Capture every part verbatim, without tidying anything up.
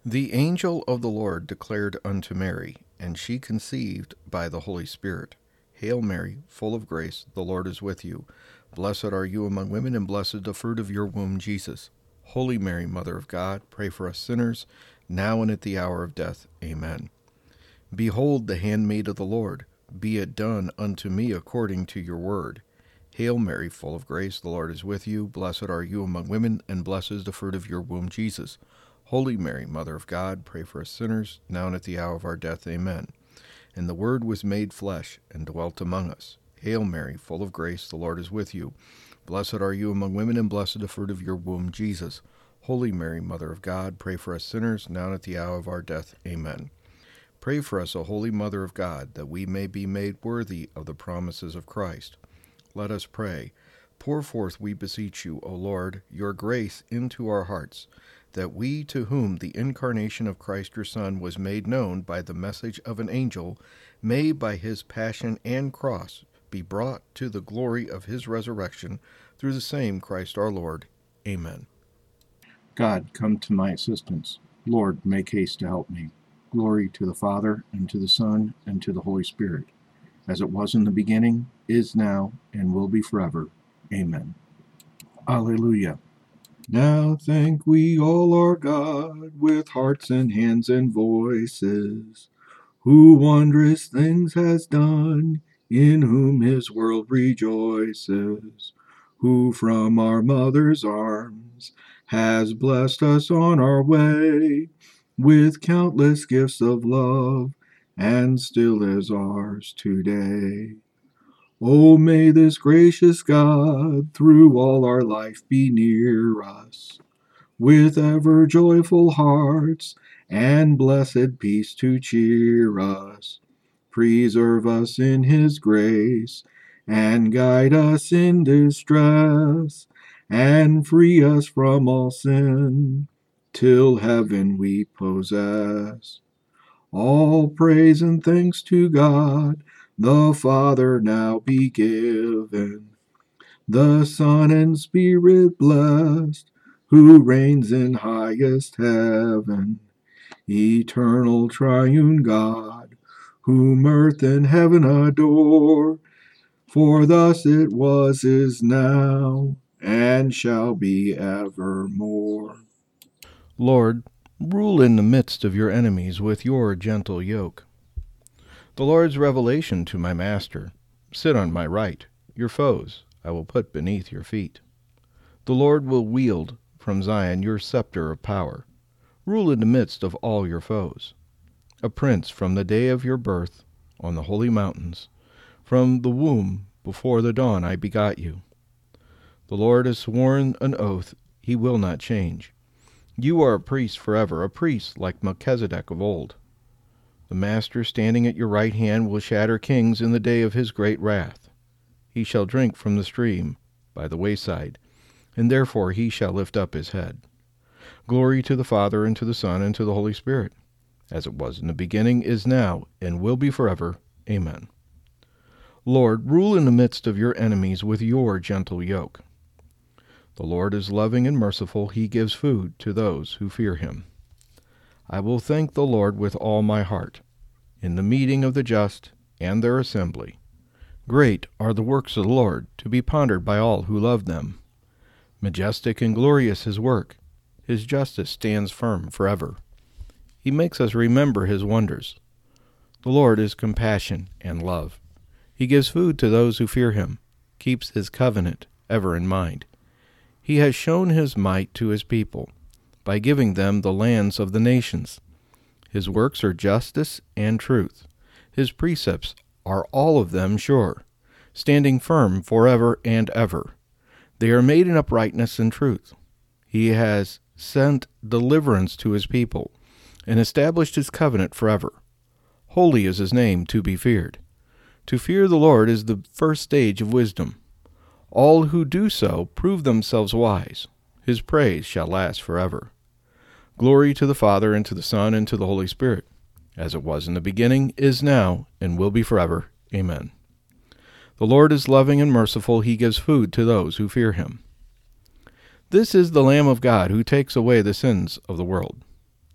The angel of the Lord declared unto Mary, and she conceived by the Holy Spirit. Hail Mary, full of grace, the Lord is with you. Blessed are you among women, and blessed the fruit of your womb, Jesus. Holy Mary, Mother of God, pray for us sinners, now and at the hour of death. Amen. Behold the handmaid of the Lord. Be it done unto me according to your word. Hail Mary, full of grace, the Lord is with you. Blessed are you among women, and blessed is the fruit of your womb, Jesus. Holy Mary, Mother of God, pray for us sinners, now and at the hour of our death. Amen. And the Word was made flesh, and dwelt among us. Hail Mary, full of grace, the Lord is with you. Blessed are you among women, and blessed the fruit of your womb, Jesus. Holy Mary, Mother of God, pray for us sinners, now and at the hour of our death. Amen. Pray for us, O Holy Mother of God, that we may be made worthy of the promises of Christ. Let us pray. Pour forth, we beseech you, O Lord, your grace into our hearts, that we, to whom the incarnation of Christ your Son was made known by the message of an angel, may by his passion and cross be brought to the glory of his resurrection, through the same Christ our Lord. Amen. God, come to my assistance. Lord, make haste to help me. Glory to the Father, and to the Son, and to the Holy Spirit, as it was in the beginning, is now, and will be forever. Amen. Alleluia. Now thank we all our God with hearts and hands and voices, who wondrous things has done, in whom his world rejoices, who from our mother's arms has blessed us on our way with countless gifts of love, and still is ours today. Oh, may this gracious God through all our life be near us, with ever joyful hearts and blessed peace to cheer us. Preserve us in his grace, and guide us in distress, and free us from all sin, till heaven we possess. All praise and thanks to God, the Father now be given, the Son and Spirit blessed, who reigns in highest heaven, eternal triune God, whom earth and heaven adore, for thus it was, is now, and shall be evermore. Lord, rule in the midst of your enemies with your gentle yoke. The Lord's revelation to my master, sit on my right, your foes I will put beneath your feet. The Lord will wield from Zion your scepter of power, rule in the midst of all your foes. A prince from the day of your birth on the holy mountains, from the womb before the dawn I begot you. The Lord has sworn an oath he will not change. You are a priest forever, a priest like Melchizedek of old. The Master standing at your right hand will shatter kings in the day of his great wrath. He shall drink from the stream by the wayside, and therefore he shall lift up his head. Glory to the Father, and to the Son, and to the Holy Spirit, as it was in the beginning, is now, and will be forever. Amen. Lord, rule in the midst of your enemies with your gentle yoke. The Lord is loving and merciful. He gives food to those who fear him. I will thank the Lord with all my heart, in the meeting of the just and their assembly. Great are the works of the Lord, to be pondered by all who love them. Majestic and glorious his work. His justice stands firm forever. He makes us remember his wonders. The Lord is compassion and love. He gives food to those who fear him, keeps his covenant ever in mind. He has shown his might to his people, by giving them the lands of the nations. His works are justice and truth. His precepts are all of them sure, standing firm forever and ever. They are made in uprightness and truth. He has sent deliverance to his people, and established his covenant forever. Holy is his name to be feared. To fear the Lord is the first stage of wisdom. All who do so prove themselves wise. His praise shall last forever. Glory to the Father, and to the Son, and to the Holy Spirit, as it was in the beginning, is now, and will be forever. Amen. The Lord is loving and merciful. He gives food to those who fear him. This is the Lamb of God who takes away the sins of the world.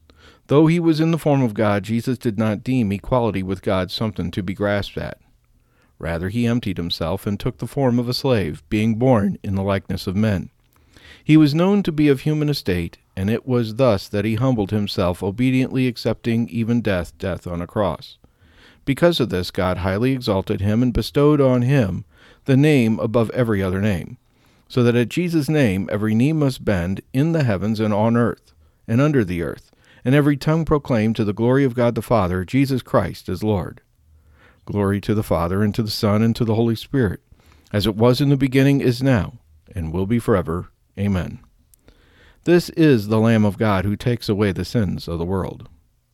Though he was in the form of God, Jesus did not deem equality with God something to be grasped at. Rather, he emptied himself and took the form of a slave, being born in the likeness of men. He was known to be of human estate, and it was thus that he humbled himself, obediently accepting even death, death on a cross. Because of this, God highly exalted him and bestowed on him the name above every other name, so that at Jesus' name every knee must bend in the heavens and on earth and under the earth, and every tongue proclaim to the glory of God the Father, Jesus Christ is Lord. Glory to the Father, and to the Son, and to the Holy Spirit, as it was in the beginning, is now, and will be forever. Amen. This is the Lamb of God who takes away the sins of the world.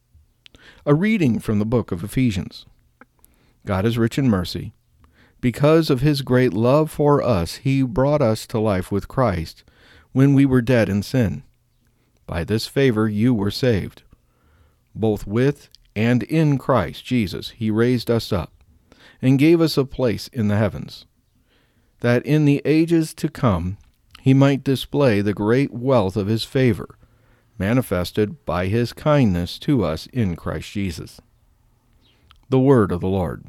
A reading from the book of Ephesians. God is rich in mercy. Because of his great love for us, he brought us to life with Christ when we were dead in sin. By this favor you were saved. Both with and in Christ Jesus he raised us up, and gave us a place in the heavens, that in the ages to come he might display the great wealth of his favor, manifested by his kindness to us in Christ Jesus. The word of the Lord.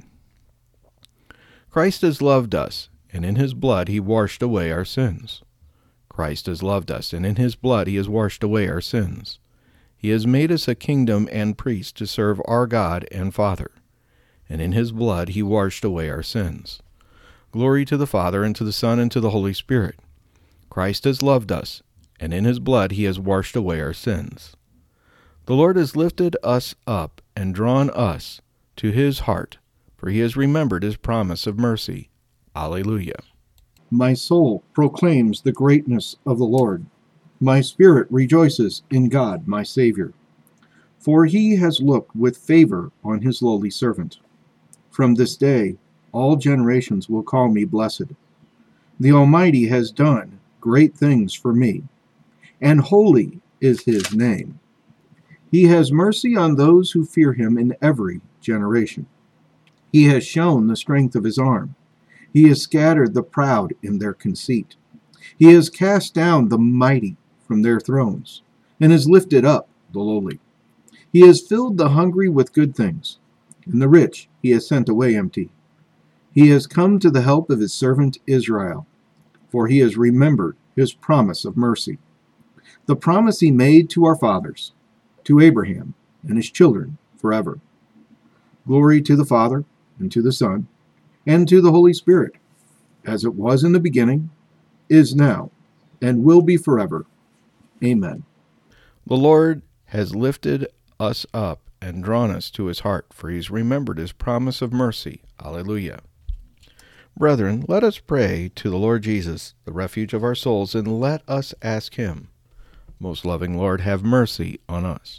Christ has loved us, and in his blood he washed away our sins. Christ has loved us, and in his blood he has washed away our sins. He has made us a kingdom and priests to serve our God and Father, and in his blood he washed away our sins. Glory to the Father, and to the Son, and to the Holy Spirit. Christ has loved us, and in his blood he has washed away our sins. The Lord has lifted us up and drawn us to his heart, for he has remembered his promise of mercy. Alleluia. My soul proclaims the greatness of the Lord. My spirit rejoices in God, my Savior. For he has looked with favor on his lowly servant. From this day all generations will call me blessed. The Almighty has done great things for me, and holy is his name. He has mercy on those who fear him in every generation. He has shown the strength of his arm. He has scattered the proud in their conceit. He has cast down the mighty from their thrones, and has lifted up the lowly. He has filled the hungry with good things, and the rich he has sent away empty. He has come to the help of his servant Israel, for he has remembered his promise of mercy, the promise he made to our fathers, to Abraham and his children forever. Glory to the Father, and to the Son, and to the Holy Spirit, as it was in the beginning, is now, and will be forever. Amen. The Lord has lifted us up and drawn us to his heart, for he has remembered his promise of mercy. Alleluia. Brethren, let us pray to the Lord Jesus, the refuge of our souls, and let us ask him, Most loving Lord, have mercy on us.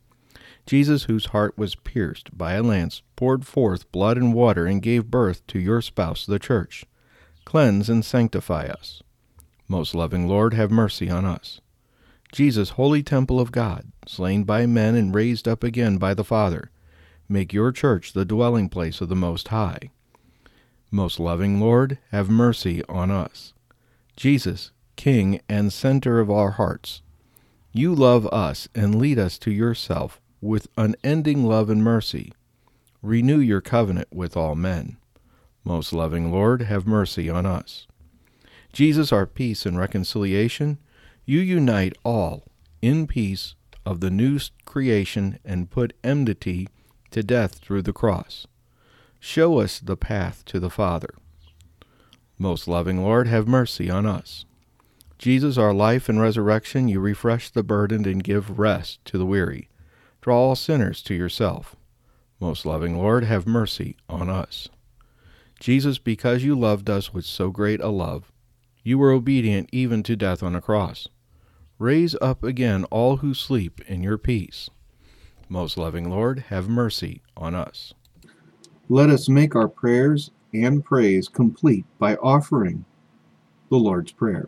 Jesus, whose heart was pierced by a lance, poured forth blood and water and gave birth to your spouse, the church. Cleanse and sanctify us. Most loving Lord, have mercy on us. Jesus, holy temple of God, slain by men and raised up again by the Father, make your church the dwelling place of the Most High. Most loving Lord, have mercy on us. Jesus, King and center of our hearts, you love us and lead us to yourself with unending love and mercy. Renew your covenant with all men. Most loving Lord, have mercy on us. Jesus, our peace and reconciliation, you unite all in peace of the new creation and put enmity to death through the cross. Show us the path to the Father. Most loving Lord, have mercy on us. Jesus, our life and resurrection, you refresh the burdened and give rest to the weary. Draw all sinners to yourself. Most loving Lord, have mercy on us. Jesus, because you loved us with so great a love, you were obedient even to death on a cross. Raise up again all who sleep in your peace. Most loving Lord, have mercy on us. Let us make our prayers and praise complete by offering the Lord's Prayer.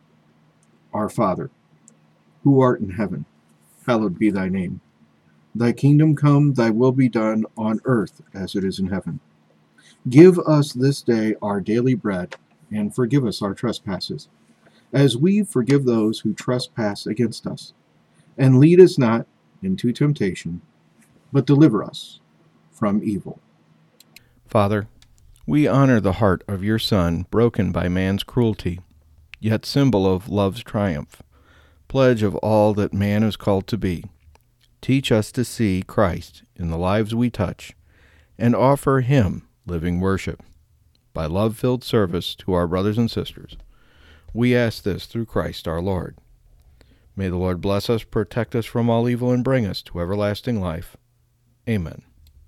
Our Father, who art in heaven, hallowed be thy name. Thy kingdom come, thy will be done on earth as it is in heaven. Give us this day our daily bread, and forgive us our trespasses, as we forgive those who trespass against us. And lead us not into temptation, but deliver us from evil. Father, we honor the heart of your Son, broken by man's cruelty, yet symbol of love's triumph, pledge of all that man is called to be. Teach us to see Christ in the lives we touch, and offer him living worship. By love-filled service to our brothers and sisters, we ask this through Christ our Lord. May the Lord bless us, protect us from all evil, and bring us to everlasting life. Amen.